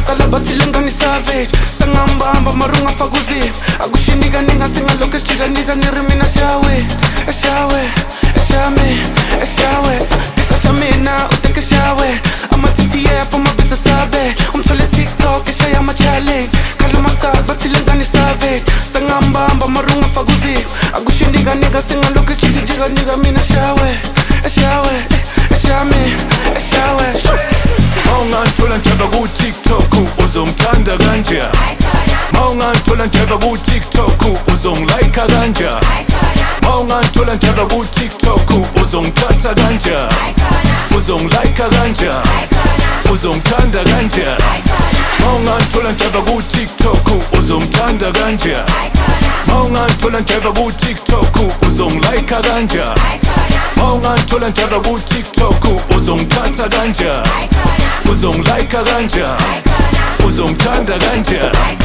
Cala bathi lengane savage Sangambamba marunga fakuzi Akushinika ninga singaloke chika nika nirimina shawe Shawe, shame, shawe Disa shamina uteke shawe Ama TTF uma bisa sabe Umthole TikTok ishaya ama challenge Kalumaka bathi lengane savage Sangambamba marunga fakuzi Akushinika ninga singaloke chika nika mina shawe Shawe, shame, shawe Maunganthola njeba ku TikTok uzongithanda kanje Maunganthola njeba ku TikTok uzongilike kanje Maunganthola njeba ku TikTok uzongithatha kanje Uzongilike kanje Uzongithanda kanje Maunganthola njeba ku TikTok uzongithanda kanje Maunganthola njeba ku TikTok uzongilike kanje Maunganthola njeba ku TikTok uzongithatha kanje Uzongilike kanje Uzongithanda kanje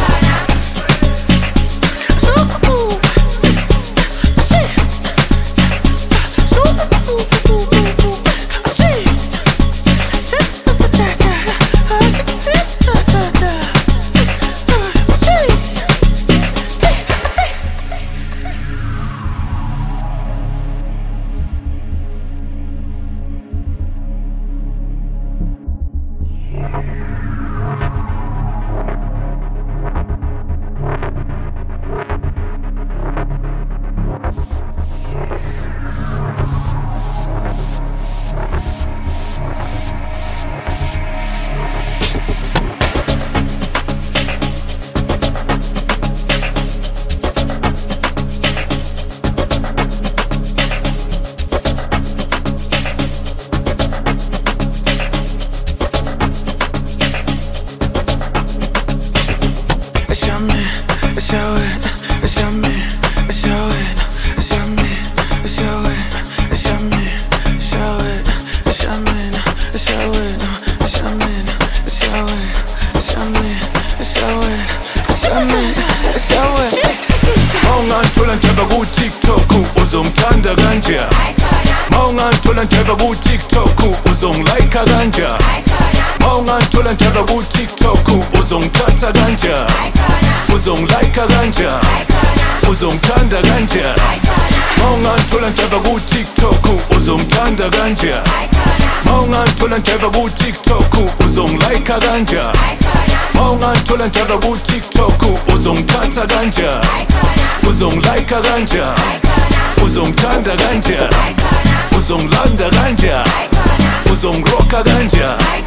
Maunganthola njeba ku TikTok uzongithanda kanje Maunganthola njeba ku TikTok uzongilike kanje Maunganthola njeba ku TikTok uzongithatha kanje Uzongilike kanje Uzongithanda kanje Maunganthola njeba ku TikTok uzongithanda kanje Maunganthola njeba ku TikTok uzongilike kanje Maunganthola njeba ku TikTok uzongithatha kanje Uzongilike kanje Uzongithanda kanje Uzongilanda kanje Uzongiroka kanje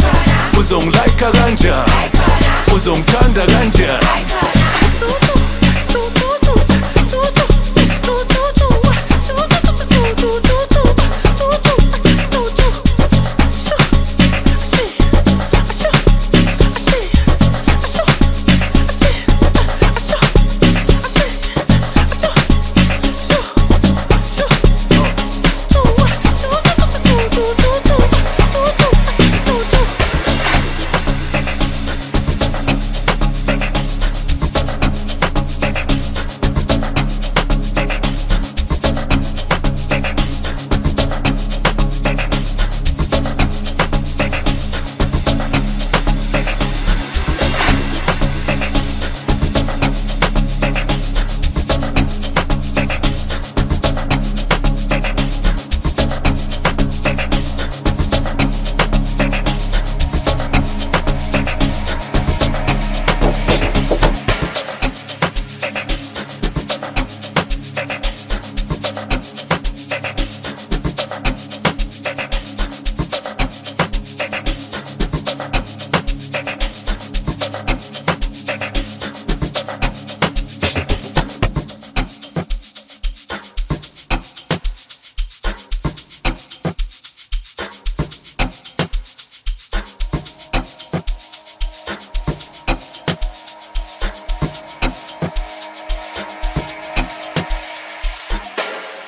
Uzongilike kanje Uzongithanda kanje